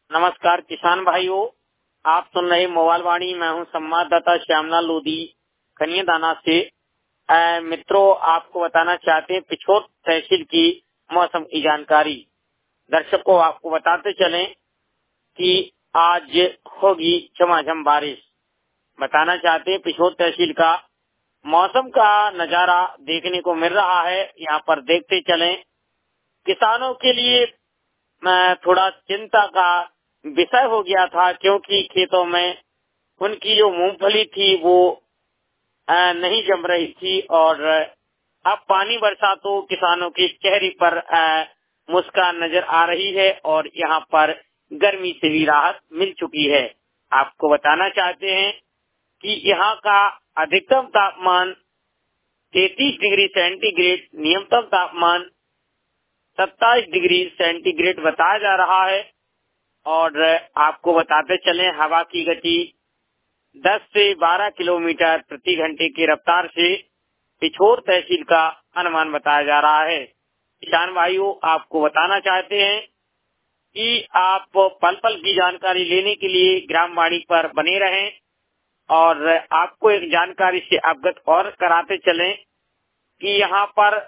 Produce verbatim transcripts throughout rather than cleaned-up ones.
नमस्कार किसान भाइयों, आप सुन रहे मोबाइल वाणी। मैं हूं संवाददाता श्यामलाल लोधी कन्यादाना से। अ, मित्रों, आपको बताना चाहते हैं पिछोर तहसील की मौसम की जानकारी। दर्शकों, आपको बताते चलें कि आज होगी झमाझम बारिश। बताना चाहते हैं पिछोर तहसील का मौसम का नजारा देखने को मिल रहा है। यहाँ पर देखते चलें, किसानों के लिए थोड़ा चिंता का विषय हो गया था, क्योंकि खेतों में उनकी जो मूंगफली थी वो नहीं जम रही थी और अब पानी बरसा तो किसानों के चेहरे पर मुस्कान नजर आ रही है और यहाँ पर गर्मी से भी राहत मिल चुकी है। आपको बताना चाहते हैं कि यहाँ का अधिकतम तापमान तैतीस डिग्री सेंटीग्रेड, न्यूनतम तापमान सत्ताईस डिग्री सेंटीग्रेड बताया जा रहा है। और आपको बताते चलें, हवा की गति दस से बारह किलोमीटर प्रति घंटे की रफ्तार से पिछोर तहसील का अनुमान बताया जा रहा है। किसान भाइयों, आपको बताना चाहते हैं कि आप पल पल की जानकारी लेने के लिए ग्रामवाणी पर बने रहें और आपको एक जानकारी से अवगत और कराते चलें कि यहाँ पर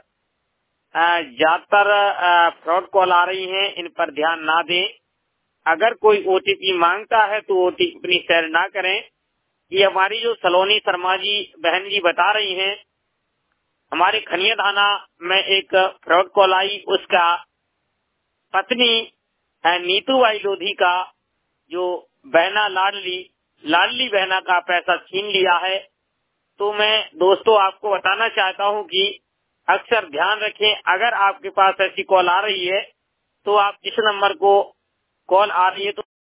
ज्यादातर फ्रॉड कॉल आ रही हैं, इन पर ध्यान ना दें। अगर कोई ओटीपी मांगता है तो ओटीपी अपनी शेयर ना करें। ये हमारी जो सलोनी शर्मा जी बहन जी बता रही हैं, हमारे खनियादाना में एक फ्रॉड कॉल आई, उसका पत्नी नीतू बाई लोधी का जो बहना लाडली लाडली बहना का पैसा छीन लिया है। तो मैं दोस्तों आपको बताना चाहता हूं कि अक्सर ध्यान रखें, अगर आपके पास ऐसी कॉल आ रही है तो आप इस नंबर को कॉल आ रही है तो